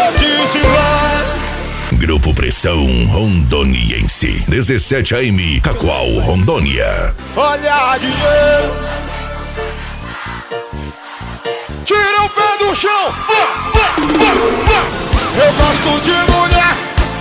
Eu disse vai. Grupo Pressão Rondoniense, 17 AM, Cacoal, Rondônia. Olha dinheiro, tira o pé do chão. Eu gosto de mulher,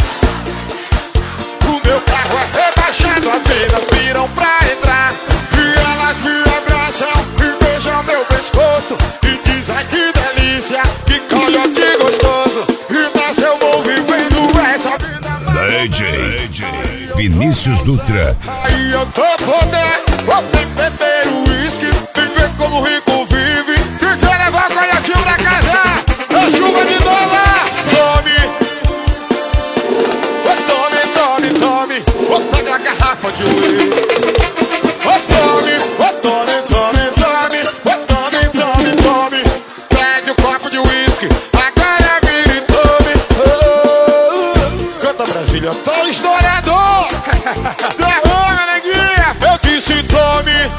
o meu carro é rebaixado, as meninas viram pra entrar e elas me abraçam e beijam meu pescoço e dizem que delícia, que coiote gostoso. E nessa eu vou vivendo essa vida. DJ Vinícius Dutra. Aí eu tô podendo, vou beber o uísque, viver como rico vive. Que quer levar coiote pra casa, é chuva de dólar. Tome, vou pegar a garrafa de uísque. Tome. Pegue o copo de uísque, agora vire e tome. Canta Brasília, tô estourador. Derrama, neguinha. Eu disse tome.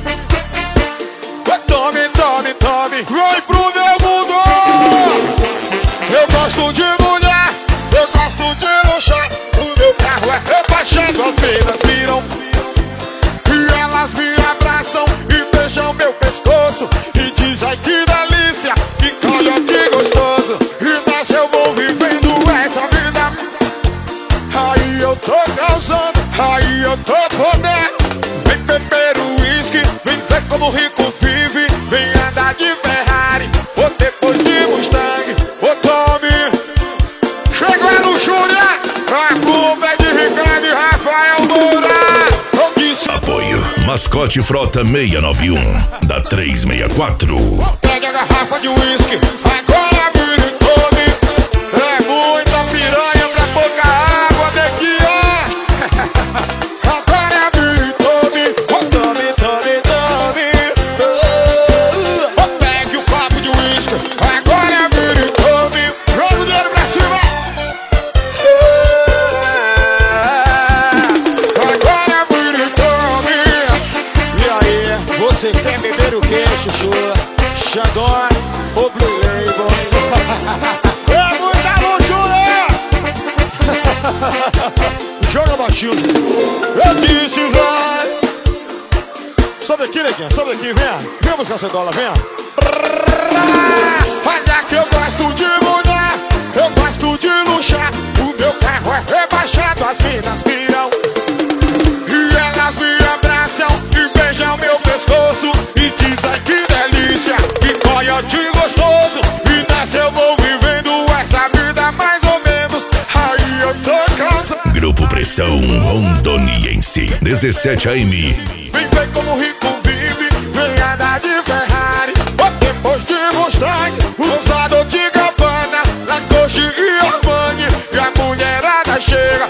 Vem pro meu mundo. Eu gosto de mulher, eu gosto de luxar. O meu carro é rebaixado, as meninas viram e elas me abraçam e beijam meu pescoço e dizem que delícia, que coiote gostoso. E nessa eu vou vivendo essa vida. Aí eu tô causando, aí eu tô podendo. Vem beber o uísque, vem ver como rico vive. Vem andar de Ferrari, ou depois de Mustang, ou tome. Chegou a luxúria, a culpa é de Ricardo e Rafael Moura. Eu disse Apoio Mascote Frota 691 da 364. pegue a garrafa de uísque, agora vire e tome. É muita piranha pra pouca água, neguinha. Agora vire e tome. Pegue o copo de uísque, agora vire e tome. Joga o dinheiro pra cima. Agora vire e tome. E aí, você quer beber o que, chuchu? Xandão ou Blue Label? É muita luxúria. Joga baixinho. Eu disse vai. Sobe aqui, neguinha, sobe aqui, vem. Vem buscar essa dólar, vem. Olha que eu gosto de mulher, eu gosto de luxar. O meu carro é rebaixado, as minas viram e elas me abraçam e beijam meu pescoço e dizem que delícia, que coiote gostoso. E nessa eu vou vivendo essa vida mais ou menos. Aí eu tô cansado. Grupo Pressão Rondoniense, 17 AM. Vem ver como rico vive, vem andar de Ferrari, ou depois de Mustang, usado de Gabbana, Lacoste e Armani, e a mulherada chega.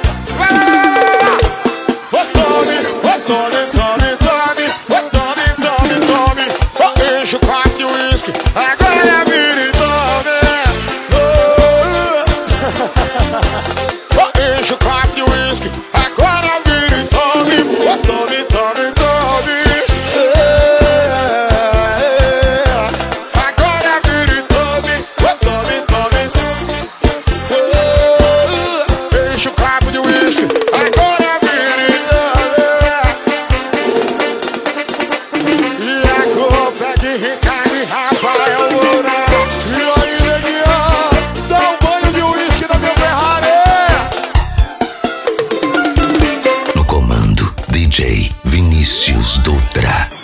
Tome. Enche o copo de uísque, agora vira e tome. Enche o copo de uísque, agora vira e tome. Tome. Agora vira e tome. Enche o copo de uísque, agora vira e tome. E a culpa é de Ricardo e Rafael Moura. E aí, neguinha, dá um banho de uísque na minha Ferrari. No comando, DJ Vinícius Dutra.